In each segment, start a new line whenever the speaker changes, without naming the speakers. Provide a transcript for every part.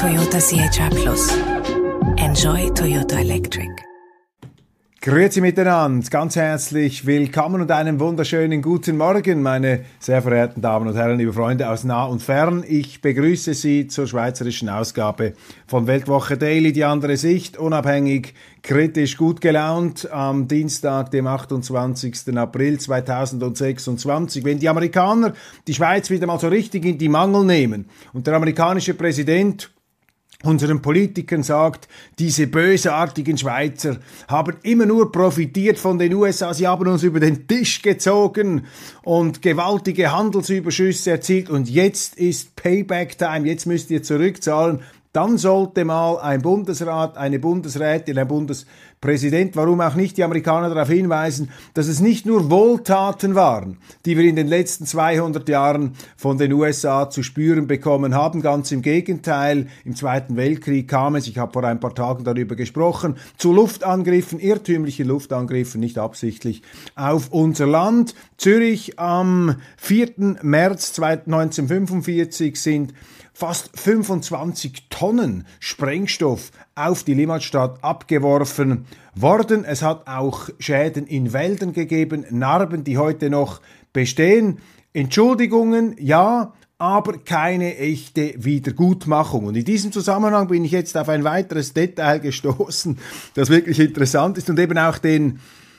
Toyota C-HR+. Enjoy Toyota Electric.
Grüezi miteinander, ganz herzlich willkommen und einen wunderschönen guten Morgen, meine sehr verehrten Damen und Herren, liebe Freunde aus nah und fern. Ich begrüße Sie zur schweizerischen Ausgabe von Weltwoche Daily, die andere Sicht, unabhängig, kritisch, gut gelaunt, am Dienstag, dem 28. April 2026. Wenn die Amerikaner die Schweiz wieder mal so richtig in die Mangel nehmen und der amerikanische Präsident unseren Politikern sagt, diese bösartigen Schweizer haben immer nur profitiert von den USA, sie haben uns über den Tisch gezogen und gewaltige Handelsüberschüsse erzielt und jetzt ist Payback-Time, jetzt müsst ihr zurückzahlen. Dann sollte mal ein Bundesrat, eine Bundesrätin, ein Bundespräsident, warum auch nicht die Amerikaner darauf hinweisen, dass es nicht nur Wohltaten waren, die wir in den letzten 200 Jahren von den USA zu spüren bekommen haben. Ganz im Gegenteil, im Zweiten Weltkrieg kam es, ich habe vor ein paar Tagen darüber gesprochen, zu Luftangriffen, irrtümlichen Luftangriffen, nicht absichtlich, auf unser Land. Zürich am 4. März 1945 sind fast 25 Tonnen Sprengstoff auf die Limmatstadt abgeworfen worden. Es hat auch Schäden in Wäldern gegeben, Narben, die heute noch bestehen. Entschuldigungen, ja, aber keine echte Wiedergutmachung. Und in diesem Zusammenhang bin ich jetzt auf ein weiteres Detail gestoßen, das wirklich interessant ist und eben auch den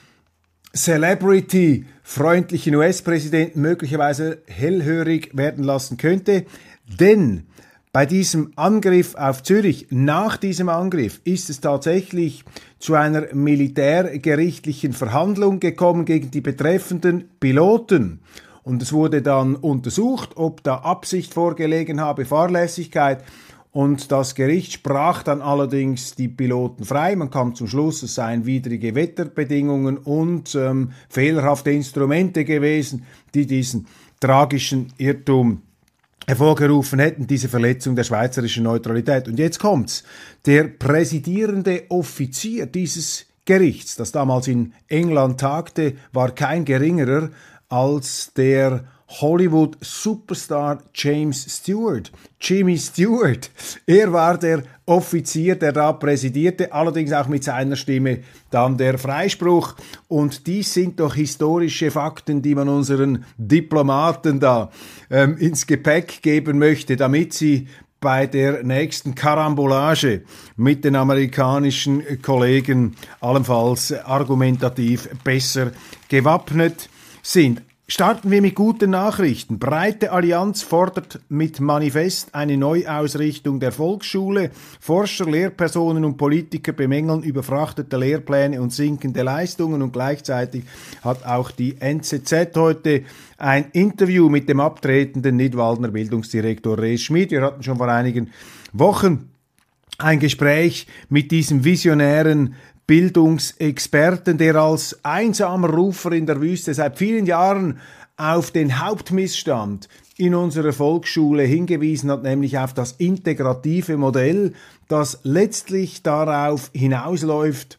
Celebrity-freundlichen US-Präsidenten möglicherweise hellhörig werden lassen könnte. Denn bei diesem Angriff auf Zürich, nach diesem Angriff, ist es tatsächlich zu einer militärgerichtlichen Verhandlung gekommen gegen die betreffenden Piloten. Und es wurde dann untersucht, ob da Absicht vorgelegen habe, Fahrlässigkeit. Und das Gericht sprach dann allerdings die Piloten frei. Man kam zum Schluss, es seien widrige Wetterbedingungen und fehlerhafte Instrumente gewesen, die diesen tragischen Irrtum hervorgerufen hätten, diese Verletzung der schweizerischen Neutralität. Und jetzt kommt's. Der präsidierende Offizier dieses Gerichts, das damals in England tagte, war kein geringerer als der Hollywood-Superstar James Stewart, Jimmy Stewart. Er war der Offizier, der da präsidierte, allerdings auch mit seiner Stimme dann der Freispruch. Und dies sind doch historische Fakten, die man unseren Diplomaten da ins Gepäck geben möchte, damit sie bei der nächsten Karambolage mit den amerikanischen Kollegen allenfalls argumentativ besser gewappnet sind. Starten wir mit guten Nachrichten. Breite Allianz fordert mit Manifest eine Neuausrichtung der Volksschule. Forscher, Lehrpersonen und Politiker bemängeln überfrachtete Lehrpläne und sinkende Leistungen. Und gleichzeitig hat auch die NZZ heute ein Interview mit dem abtretenden Nidwaldner Bildungsdirektor Res Schmid. Wir hatten schon vor einigen Wochen ein Gespräch mit diesem visionären Bildungsexperten, der als einsamer Rufer in der Wüste seit vielen Jahren auf den Hauptmissstand in unserer Volksschule hingewiesen hat, nämlich auf das integrative Modell, das letztlich darauf hinausläuft,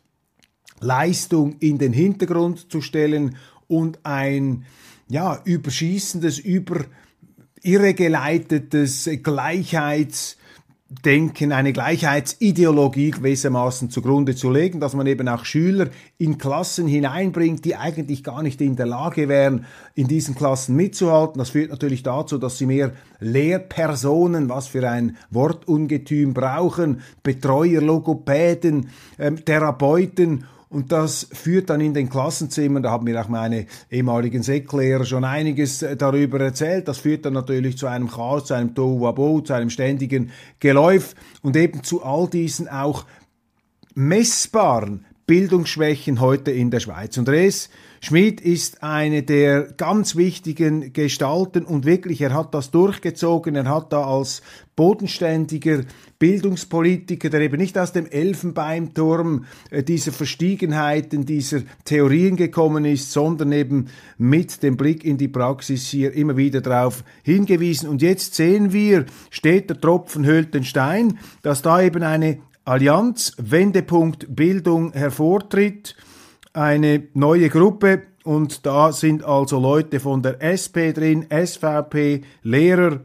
Leistung in den Hintergrund zu stellen und ein überschießendes, irregeleitetes Gleichheitsdenken, eine Gleichheitsideologie gewissermaßen zugrunde zu legen, dass man eben auch Schüler in Klassen hineinbringt, die eigentlich gar nicht in der Lage wären, in diesen Klassen mitzuhalten. Das führt natürlich dazu, dass sie mehr Lehrpersonen, was für ein Wortungetüm, brauchen, Betreuer, Logopäden, Therapeuten. Und das führt dann in den Klassenzimmern, da haben mir auch meine ehemaligen Säcklehrer schon einiges darüber erzählt, das führt dann natürlich zu einem Chaos, zu einem Tohuwabohu, zu einem ständigen Geläuf und eben zu all diesen auch messbaren Bildungsschwächen heute in der Schweiz. Und Res Schmid ist eine der ganz wichtigen Gestalten und wirklich, er hat das durchgezogen, er hat da als bodenständiger Bildungspolitiker, der eben nicht aus dem Elfenbeinturm dieser Verstiegenheiten, dieser Theorien gekommen ist, sondern eben mit dem Blick in die Praxis hier immer wieder darauf hingewiesen. Und jetzt sehen wir, steht der Tropfen höhlt den Stein, dass da eben eine Allianz, Wendepunkt Bildung hervortritt, eine neue Gruppe und da sind also Leute von der SP drin, SVP, Lehrer,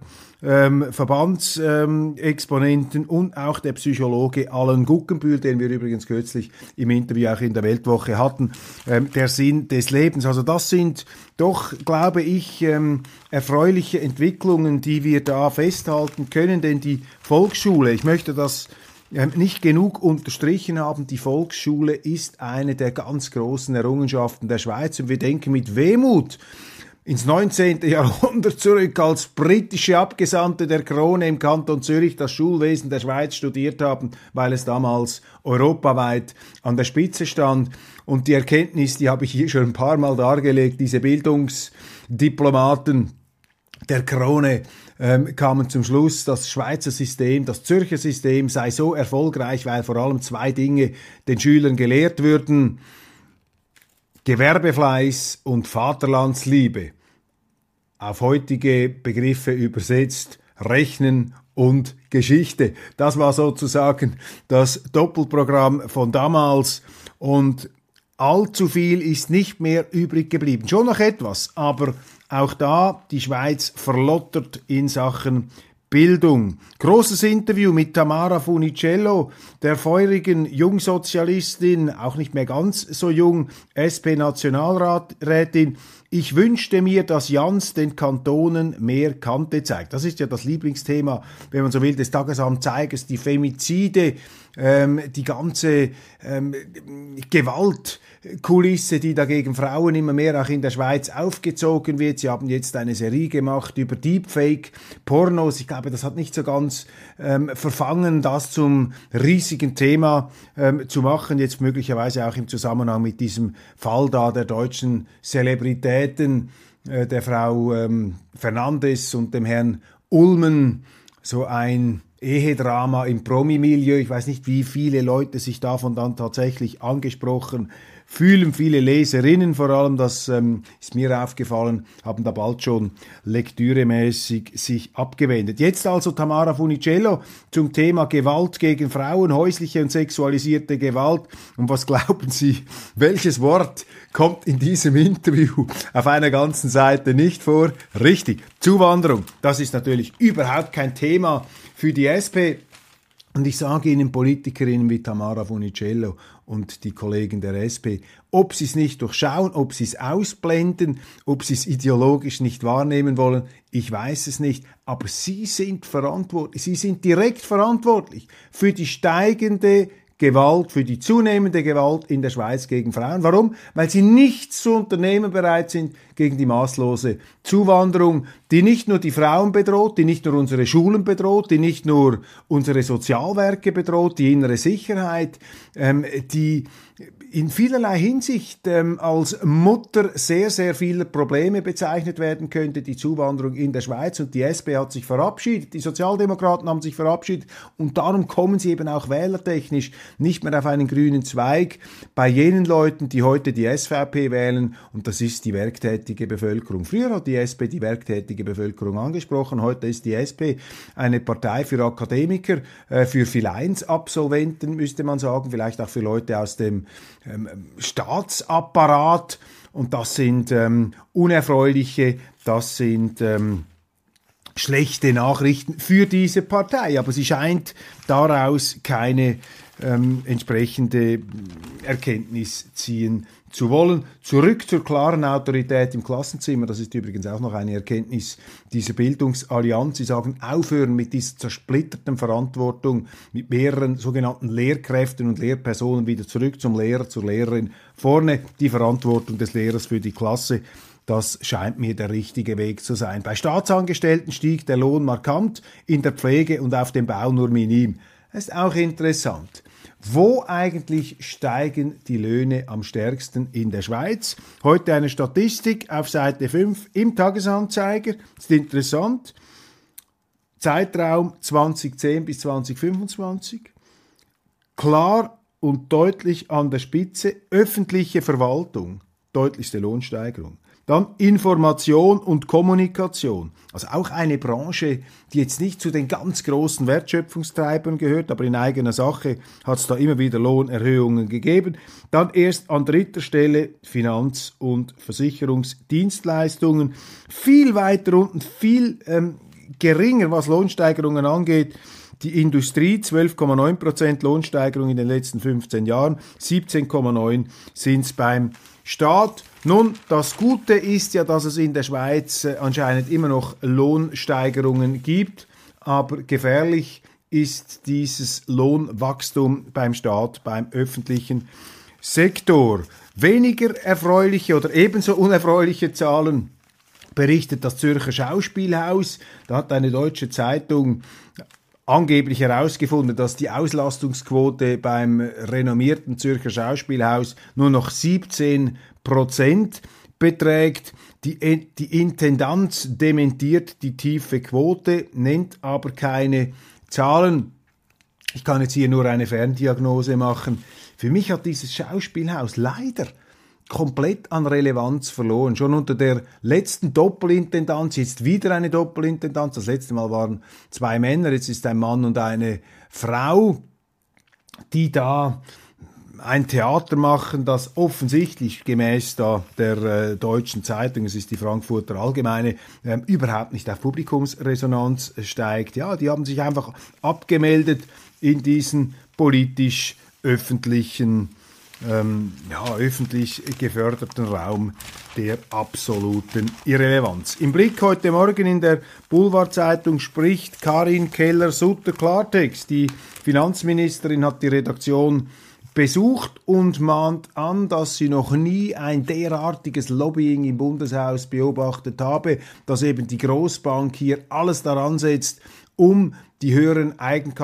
Verbandsexponenten und auch der Psychologe Alan Guggenbühl, den wir übrigens kürzlich im Interview auch in der Weltwoche hatten, der Sinn des Lebens. Also das sind doch, glaube ich, erfreuliche Entwicklungen, die wir da festhalten können, denn die Volksschule, ich möchte das nicht genug unterstrichen haben, die Volksschule ist eine der ganz großen Errungenschaften der Schweiz und wir denken mit Wehmut ins 19. Jahrhundert zurück, als britische Abgesandte der Krone im Kanton Zürich das Schulwesen der Schweiz studiert haben, weil es damals europaweit an der Spitze stand. Und die Erkenntnis, die habe ich hier schon ein paar Mal dargelegt, diese Bildungsdiplomaten der Krone kamen zum Schluss, das Schweizer System, das Zürcher System sei so erfolgreich, weil vor allem zwei Dinge den Schülern gelehrt würden: Gewerbefleiß und Vaterlandsliebe. Auf heutige Begriffe übersetzt Rechnen und Geschichte. Das war sozusagen das Doppelprogramm von damals und allzu viel ist nicht mehr übrig geblieben. Schon noch etwas, aber auch da die Schweiz verlottert in Sachen Bildung. Großes Interview mit Tamara Funicello, der feurigen Jungsozialistin, auch nicht mehr ganz so jung, SP-Nationalrätin. Ich wünschte mir, dass Jans den Kantonen mehr Kante zeigt. Das ist ja das Lieblingsthema, wenn man so will, des Tagesanzeigers, die Femizide, die ganze Gewaltkulisse, die da gegen Frauen immer mehr auch in der Schweiz aufgezogen wird. Sie haben jetzt eine Serie gemacht über Deepfake-Pornos. Ich glaube, das hat nicht so ganz verfangen, das zum riesigen Thema zu machen. Jetzt möglicherweise auch im Zusammenhang mit diesem Fall da der deutschen Zelebritäten, der Frau Fernandes und dem Herrn Ulmen, so ein Ehedrama im Promi-Milieu. Ich weiß nicht, wie viele Leute sich davon dann tatsächlich angesprochen fühlen. Viele Leserinnen vor allem, das ist mir aufgefallen, haben da bald schon lektüremäßig sich abgewendet. Jetzt also Tamara Funicello zum Thema Gewalt gegen Frauen, häusliche und sexualisierte Gewalt. Und was glauben Sie, welches Wort kommt in diesem Interview auf einer ganzen Seite nicht vor? Richtig, Zuwanderung. Das ist natürlich überhaupt kein Thema für die SP. Und ich sage Ihnen, Politikerinnen wie Tamara Funicello und die Kollegen der SP, ob sie es nicht durchschauen, ob sie es ausblenden, ob sie es ideologisch nicht wahrnehmen wollen, ich weiß es nicht, aber sie sind verantwortlich, sie sind direkt verantwortlich für die steigende Gewalt, für die zunehmende Gewalt in der Schweiz gegen Frauen. Warum? Weil sie nichts zu unternehmen bereit sind gegen die maßlose Zuwanderung, die nicht nur die Frauen bedroht, die nicht nur unsere Schulen bedroht, die nicht nur unsere Sozialwerke bedroht, die innere Sicherheit, die in vielerlei Hinsicht als Mutter sehr, sehr vieler Probleme bezeichnet werden könnte, die Zuwanderung in der Schweiz. Und die SP hat sich verabschiedet, die Sozialdemokraten haben sich verabschiedet und darum kommen sie eben auch wählertechnisch nicht mehr auf einen grünen Zweig bei jenen Leuten, die heute die SVP wählen, und das ist die werktätige Bevölkerung. Früher hat die SP die werktätige Bevölkerung angesprochen, heute ist die SP eine Partei für Akademiker, für Phil-1-Absolventen, müsste man sagen, vielleicht auch für Leute aus dem Staatsapparat, und das sind unerfreuliche, das sind schlechte Nachrichten für diese Partei, aber sie scheint daraus keine entsprechende Erkenntnis ziehen zu wollen. Zurück zur klaren Autorität im Klassenzimmer, das ist übrigens auch noch eine Erkenntnis dieser Bildungsallianz. Sie sagen, aufhören mit dieser zersplitterten Verantwortung, mit mehreren sogenannten Lehrkräften und Lehrpersonen, wieder zurück zum Lehrer, zur Lehrerin, vorne die Verantwortung des Lehrers für die Klasse. Das scheint mir der richtige Weg zu sein. Bei Staatsangestellten stieg der Lohn markant, in der Pflege und auf dem Bau nur minim. Das ist auch interessant. Wo eigentlich steigen die Löhne am stärksten in der Schweiz? Heute eine Statistik auf Seite 5 im Tagesanzeiger. Das ist interessant. Zeitraum 2010 bis 2025. Klar und deutlich an der Spitze öffentliche Verwaltung, deutlichste Lohnsteigerung. Dann Information und Kommunikation, also auch eine Branche, die jetzt nicht zu den ganz großen Wertschöpfungstreibern gehört, aber in eigener Sache hat es da immer wieder Lohnerhöhungen gegeben. Dann erst an dritter Stelle Finanz- und Versicherungsdienstleistungen. Viel weiter unten, viel geringer, was Lohnsteigerungen angeht. Die Industrie 12,9% Lohnsteigerung in den letzten 15 Jahren, 17,9 sind es beim Staat. Nun, das Gute ist ja, dass es in der Schweiz anscheinend immer noch Lohnsteigerungen gibt, aber gefährlich ist dieses Lohnwachstum beim Staat, beim öffentlichen Sektor. Weniger erfreuliche oder ebenso unerfreuliche Zahlen berichtet das Zürcher Schauspielhaus. Da hat eine deutsche Zeitung angeblich herausgefunden, dass die Auslastungsquote beim renommierten Zürcher Schauspielhaus nur noch 17% beträgt. Die Intendanz dementiert die tiefe Quote, nennt aber keine Zahlen. Ich kann jetzt hier nur eine Ferndiagnose machen. Für mich hat dieses Schauspielhaus leider komplett an Relevanz verloren. Schon unter der letzten Doppelintendanz, jetzt wieder eine Doppelintendanz. Das letzte Mal waren 2 Männer, jetzt ist ein Mann und eine Frau, die da ein Theater machen, das offensichtlich gemäß der deutschen Zeitung, es ist die Frankfurter Allgemeine, überhaupt nicht auf Publikumsresonanz steigt. Ja, die haben sich einfach abgemeldet in diesen politisch-öffentlichen öffentlich geförderten Raum der absoluten Irrelevanz. Im Blick heute Morgen in der Boulevardzeitung spricht Karin Keller-Sutter Klartext. Die Finanzministerin hat die Redaktion besucht und mahnt an, dass sie noch nie ein derartiges Lobbying im Bundeshaus beobachtet habe, dass eben die Großbank hier alles daran setzt, um die höheren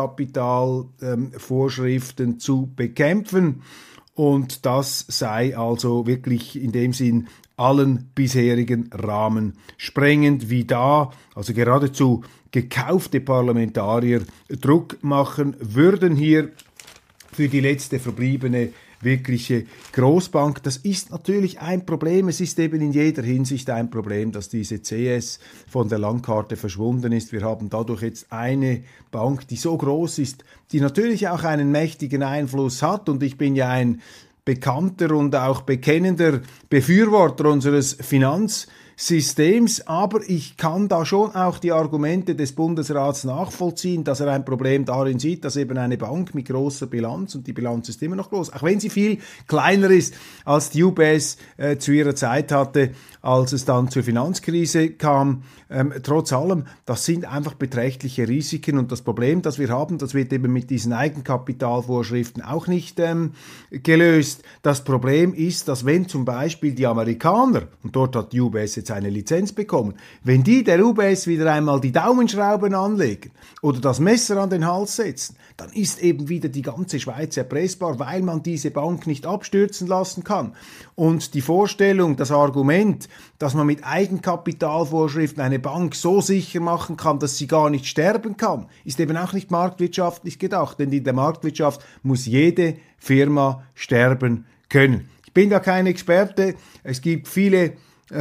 Eigenkapitalvorschriften zu bekämpfen. Und das sei also wirklich in dem Sinn allen bisherigen Rahmen sprengend, wie da, also geradezu gekaufte Parlamentarier Druck machen würden hier für die letzte verbliebene wirkliche Großbank. Das ist natürlich ein Problem. Es ist eben in jeder Hinsicht ein Problem, dass diese CS von der Landkarte verschwunden ist. Wir haben dadurch jetzt eine Bank, die so groß ist, die natürlich auch einen mächtigen Einfluss hat. Und ich bin ja ein bekannter und auch bekennender Befürworter unseres Finanzsystems, aber ich kann da schon auch die Argumente des Bundesrats nachvollziehen, dass er ein Problem darin sieht, dass eben eine Bank mit großer Bilanz, und die Bilanz ist immer noch groß, auch wenn sie viel kleiner ist, als die UBS zu ihrer Zeit hatte, als es dann zur Finanzkrise kam. Trotz allem, das sind einfach beträchtliche Risiken, und das Problem, das wir haben, das wird eben mit diesen Eigenkapitalvorschriften auch nicht gelöst. Das Problem ist, dass wenn zum Beispiel die Amerikaner, und dort hat die UBS jetzt eine Lizenz bekommen, wenn die der UBS wieder einmal die Daumenschrauben anlegen oder das Messer an den Hals setzen, dann ist eben wieder die ganze Schweiz erpressbar, weil man diese Bank nicht abstürzen lassen kann. Und die Vorstellung, das Argument, dass man mit Eigenkapitalvorschriften eine Bank so sicher machen kann, dass sie gar nicht sterben kann, ist eben auch nicht marktwirtschaftlich gedacht, denn in der Marktwirtschaft muss jede Firma sterben können. Ich bin da kein Experte, es gibt viele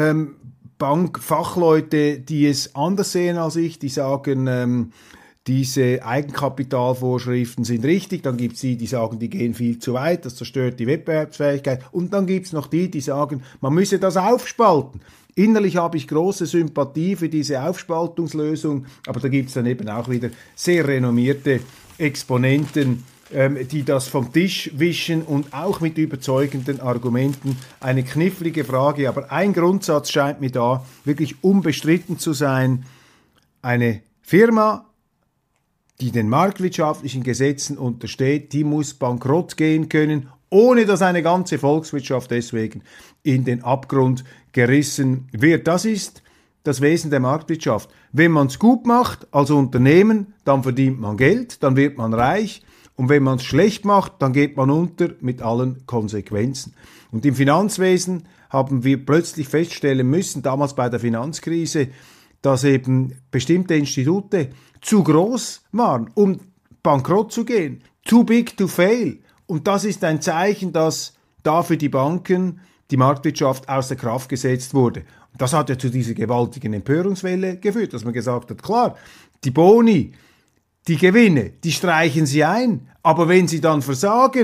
Bankfachleute, die es anders sehen als ich, die sagen, diese Eigenkapitalvorschriften sind richtig, dann gibt es die sagen, die gehen viel zu weit, das zerstört die Wettbewerbsfähigkeit, und dann gibt es noch die sagen, man müsse das aufspalten. Innerlich habe ich große Sympathie für diese Aufspaltungslösung, aber da gibt es dann eben auch wieder sehr renommierte Exponenten, die das vom Tisch wischen, und auch mit überzeugenden Argumenten. Eine knifflige Frage, aber ein Grundsatz scheint mir da wirklich unbestritten zu sein. Eine Firma, die den marktwirtschaftlichen Gesetzen untersteht, die muss bankrott gehen können, ohne dass eine ganze Volkswirtschaft deswegen in den Abgrund gerissen wird. Das ist das Wesen der Marktwirtschaft. Wenn man es gut macht als Unternehmen, dann verdient man Geld, dann wird man reich, und wenn man es schlecht macht, dann geht man unter mit allen Konsequenzen. Und im Finanzwesen haben wir plötzlich feststellen müssen, damals bei der Finanzkrise, dass eben bestimmte Institute zu groß waren, um bankrott zu gehen. Too big to fail. Und das ist ein Zeichen, dass da für die Banken die Marktwirtschaft außer Kraft gesetzt wurde. Und das hat ja zu dieser gewaltigen Empörungswelle geführt, dass man gesagt hat, klar, die Boni, die Gewinne, die streichen sie ein, aber wenn sie dann versagen,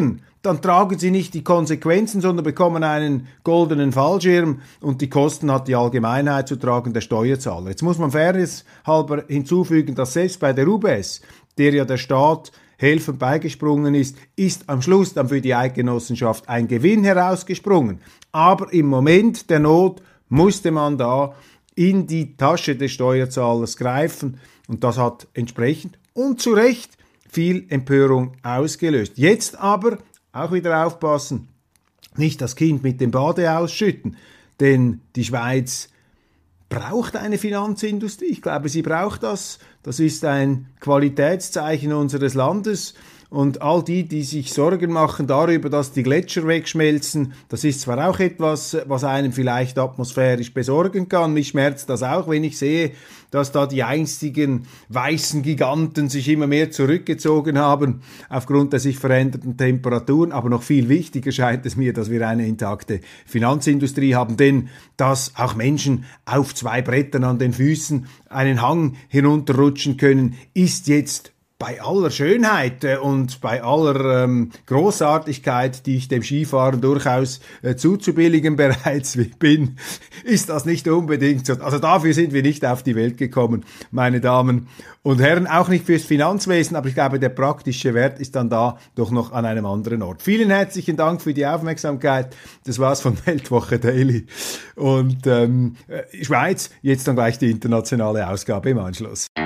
dann tragen sie nicht die Konsequenzen, sondern bekommen einen goldenen Fallschirm und die Kosten hat die Allgemeinheit zu tragen, der Steuerzahler. Jetzt muss man fairnesshalber hinzufügen, dass selbst bei der UBS, der ja der Staat helfend beigesprungen ist am Schluss dann für die Eidgenossenschaft ein Gewinn herausgesprungen. Aber im Moment der Not musste man da in die Tasche des Steuerzahlers greifen und das hat entsprechend und zu Recht viel Empörung ausgelöst. Jetzt aber auch wieder aufpassen, nicht das Kind mit dem Bade ausschütten, denn die Schweiz braucht eine Finanzindustrie. Ich glaube, sie braucht das. Das ist ein Qualitätszeichen unseres Landes. Und all die sich Sorgen machen darüber, dass die Gletscher wegschmelzen, das ist zwar auch etwas, was einem vielleicht atmosphärisch besorgen kann. Mich schmerzt das auch, wenn ich sehe, dass da die einstigen weißen Giganten sich immer mehr zurückgezogen haben aufgrund der sich verändernden Temperaturen. Aber noch viel wichtiger scheint es mir, dass wir eine intakte Finanzindustrie haben, denn dass auch Menschen auf 2 Brettern an den Füßen einen Hang hinunterrutschen können, ist jetzt bei aller Schönheit und bei aller Großartigkeit, die ich dem Skifahren durchaus zuzubilligen bereits bin, ist das nicht unbedingt so. Also dafür sind wir nicht auf die Welt gekommen, meine Damen und Herren, auch nicht fürs Finanzwesen, aber ich glaube, der praktische Wert ist dann da doch noch an einem anderen Ort. Vielen herzlichen Dank für die Aufmerksamkeit. Das war's von Weltwoche Daily. Und Schweiz, jetzt dann gleich die internationale Ausgabe im Anschluss.